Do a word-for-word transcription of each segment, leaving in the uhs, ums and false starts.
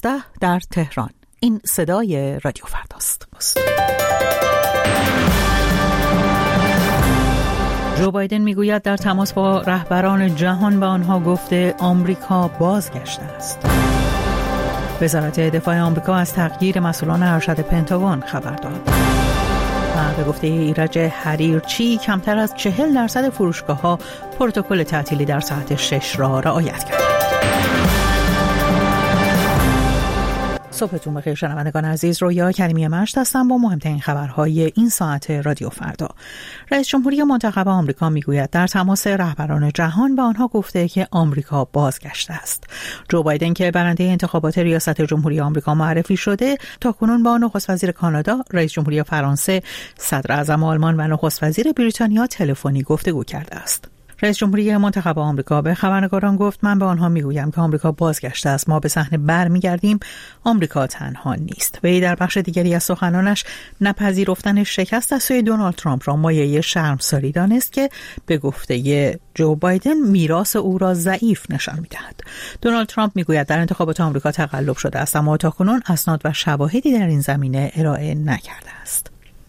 هفده در تهران. این صدای رادیو فرداست. جو بایدن میگوید در تماس با رهبران جهان به آنها گفته آمریکا بازگشته است. وزارت دفاع آمریکا از تغییر مسئولان ارشد پنتاگون خبر داد. و به گفته ایرج حریرچی کمتر از چهل درصد فروشگاه‌ها پروتکل تعطیلی در ساعت شش را رعایت کردند. صبحتون بخیر شنوندگان عزیز، رویا کریمی مشت هستم با مهمترین خبرهای این ساعت رادیو فردا. رئیس جمهوری منتخب آمریکا میگوید در تماس رهبران جهان به آنها گفته که آمریکا بازگشته است. جو بایدن که برنده انتخابات ریاست جمهوری آمریکا معرفی شده، تاکنون با نخست وزیر کانادا، رئیس جمهوری فرانسه، صدر اعظم آلمان و نخست وزیر بریتانیا تلفنی گفتگو کرده است. رئیس جمهوری منتخب آمریکا به خبرنگاران گفت من به آنها میگویم که آمریکا بازگشته است. ما به صحنه برمیگردیم. آمریکا تنها نیست. وی در بخش دیگری از سخنانش نپذیرفتن شکست از سوی دونالد ترامپ را مایه شرمساری دانست که به گفته جو بایدن میراث او را ضعیف نشان می‌دهد. دونالد ترامپ میگوید در انتخابات آمریکا تقلب شده است، اما تاکنون اسناد و شواهدی در این زمینه ارائه نکرده است.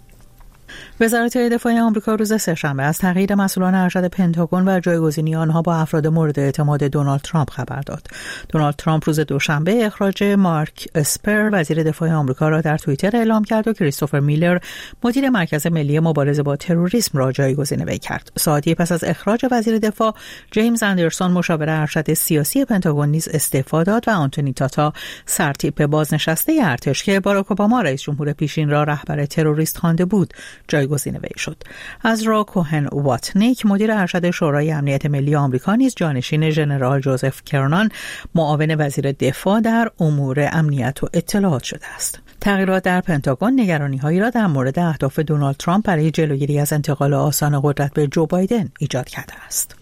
وزارت دفاع آمریکا روز سه‌شنبه از تغییر مسئولان ارشد پنتاگون و جایگزینی آنها با افراد مورد اعتماد دونالد ترامپ خبر داد. دونالد ترامپ روز دوشنبه اخراج مارک اسپر وزیر دفاع آمریکا را در توییتر اعلام کرد و کریستوفر میلر مدیر مرکز ملی مبارزه با تروریسم را جایگزین وی کرد. ساعتی پس از اخراج وزیر دفاع، جیمز اندرسون مشاور ارشد سیاسی پنتاگون نیز استعفا داد و آنتونی تاتا سرتیپ بازنشسته ارتش که باراک اوباما رئیس جمهور پیشین را رهبر تروریست خوانده بود جایگزین وی شد. از را کوهن واتنیک مدیر ارشد شورای امنیت ملی آمریکا نیز جانشین ژنرال جوزف کرنان معاون وزیر دفاع در امور امنیت و اطلاعات شده است. تغییرات در پنتاگون نگرانی‌هایی را در مورد اهداف دونالد ترامپ برای جلوگیری از انتقال آسان قدرت به جو بایدن ایجاد کرده است.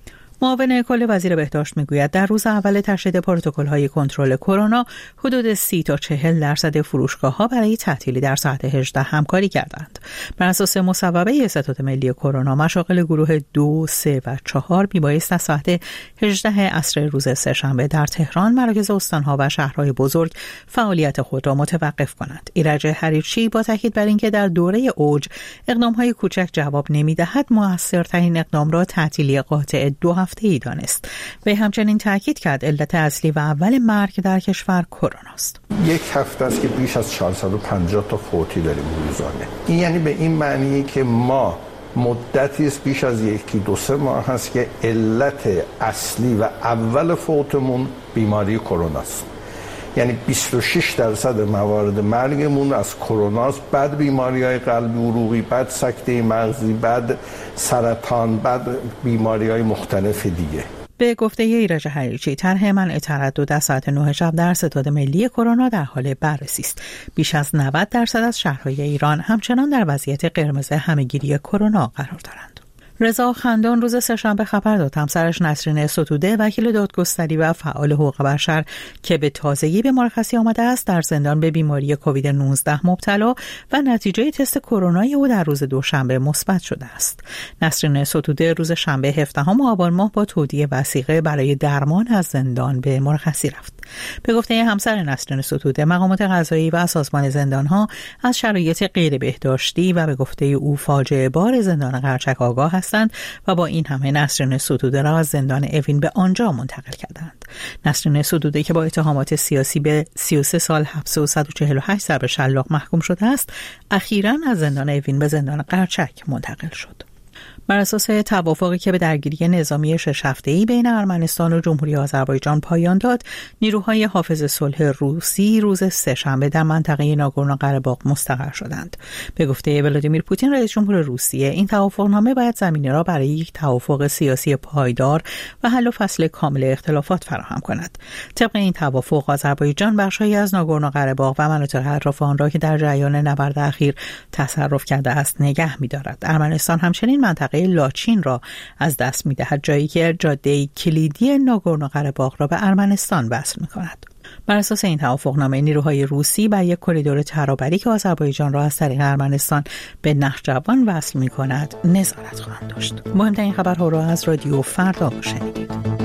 معاون کل وزیر بهداشت میگوید در روز اول تشدید پروتکل‌های کنترل کرونا حدود سی تا چهل درصد فروشگاه‌ها برای تعطیلی در ساعت هجده همکاری کردند. بر اساس مصوبه ستاد ملی کرونا، مشاغل گروه دو، سه و چهار میبایست از ساعت هجده عصر روز سه‌شنبه در تهران، مراکز استان‌ها و شهرهای بزرگ فعالیت خود را متوقف کنند. ایرج حریرچی با تاکید بر اینکه در دوره اوج اقدام‌های کوچک جواب نمی‌دهد، موثرترین اقدام را تعطیلی قاطع دو هفته‌ای دانست. و همچنین تاکید کرد علت اصلی و اول مرگ در کشور کرونا است. یک هفته است که بیش از چهارصد و پنجاه تا فوتی داریم روزانه. این یعنی به این معنیه که ما مدتی است بیش از یکی دو سه ماه هست که علت اصلی و اول فوتمون بیماری کرونا است. یعنی بیست و شش درصد موارد مرگمون از کرونا است، بعد بیماری‌های قلبی عروقی، بعد سکته مغزی، بعد سرطان، بعد بیماری‌های مختلف دیگه. به گفته ایرج حریرچی، طرح منع تردد از ساعت نه شب در ستاد ملی کرونا در حال بررسی است. بیش از نود درصد از شهرهای ایران همچنان در وضعیت قرمز همه‌گیری کرونا قرار دارند. رضا خندان روز سه‌شنبه خبر داد همسرش نسرین ستوده، وکیل دادگستری و فعال حقوق بشر که به تازگی به مرخصی آمده است، در زندان به بیماری کووید نوزده مبتلا و نتیجه تست کرونای او در روز دوشنبه مثبت شده است. نسرین ستوده روز شنبه هفدهم آبان ماه با تودیع وثیقه برای درمان از زندان به مرخصی رفت. به گفته همسر نسرین ستوده، مقامات قضایی و سازمان زندان‌ها از شرایط غیر بهداشتی و به گفته او فاجعه بار زندان قرچک آگاه هستند و با این همه نسرین ستوده را از زندان اوین به آنجا منتقل کردند. نسرین ستوده که با اتهامات سیاسی به سی و سه سال حبس و صد و چهل و هشت ضرب شلاق محکوم شده است، اخیراً از زندان اوین به زندان قرچک منتقل شد. بر اساس توافقی که به درگیری نظامی شش هفته‌ای بین ارمنستان و جمهوری آذربایجان پایان داد، نیروهای حافظ صلح روسی روز سه‌شنبه در منطقه ناگورنو قره‌باغ مستقر شدند. به گفته ولادیمیر پوتین رئیس جمهور روسیه، این توافقنامه باید زمینه را برای یک توافق سیاسی پایدار و حل و فصل کامل اختلافات فراهم کند. طبق این توافق، آذربایجان بخش‌هایی از ناگورنو قره‌باغ و مناطق اطراف آن را که در جریان نبرد اخیر تصرف کرده است نگه می‌دارد. ارمنستان همچنین منطقه لاچین را از دست می‌دهد، جایی که جاده کلیدی ناگورنو قره‌باغ را به ارمنستان وصل می‌کند. بر اساس این توافقنامه، نیروهای روسی بر یک کریدور ترابری که آذربایجان را از طریق ارمنستان به نخجوان وصل می‌کند نظارت خواهند داشت. مهمترین خبرها را از رادیو فردا شنیدید.